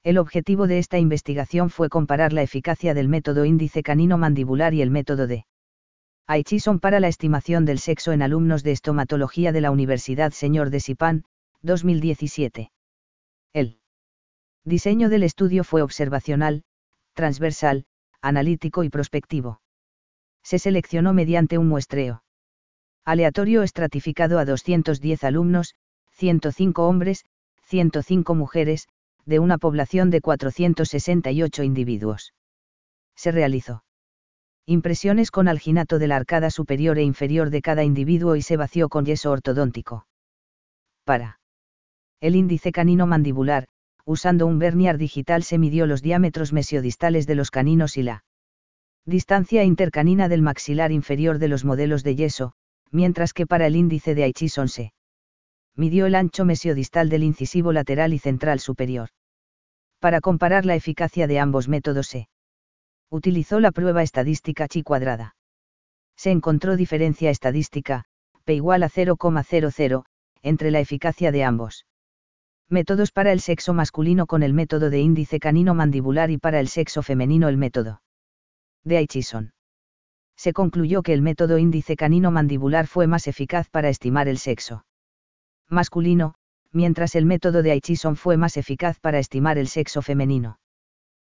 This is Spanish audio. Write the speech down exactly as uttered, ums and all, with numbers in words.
El objetivo de esta investigación fue comparar la eficacia del método índice canino mandibular y el método de Aichison para la estimación del sexo en alumnos de estomatología de la Universidad Señor de Sipán, dos mil diecisiete. El diseño del estudio fue observacional, transversal, analítico y prospectivo. Se seleccionó mediante un muestreo aleatorio estratificado a doscientos diez alumnos, ciento cinco hombres, ciento cinco mujeres, de una población de cuatrocientos sesenta y ocho individuos. Se realizó impresiones con alginato de la arcada superior e inferior de cada individuo y se vació con yeso ortodóntico. Para el índice canino mandibular, usando un vernier digital se midió los diámetros mesiodistales de los caninos y la distancia intercanina del maxilar inferior de los modelos de yeso, mientras que para el índice de Aichison se midió el ancho mesiodistal del incisivo lateral y central superior. Para comparar la eficacia de ambos métodos se utilizó la prueba estadística chi cuadrada. Se encontró diferencia estadística, p igual a cero coma cero cero, entre la eficacia de ambos métodos para el sexo masculino con el método de índice canino mandibular y para el sexo femenino el método de Aichison. Se concluyó que el método índice canino mandibular fue más eficaz para estimar el sexo masculino, mientras el método de Aichison fue más eficaz para estimar el sexo femenino.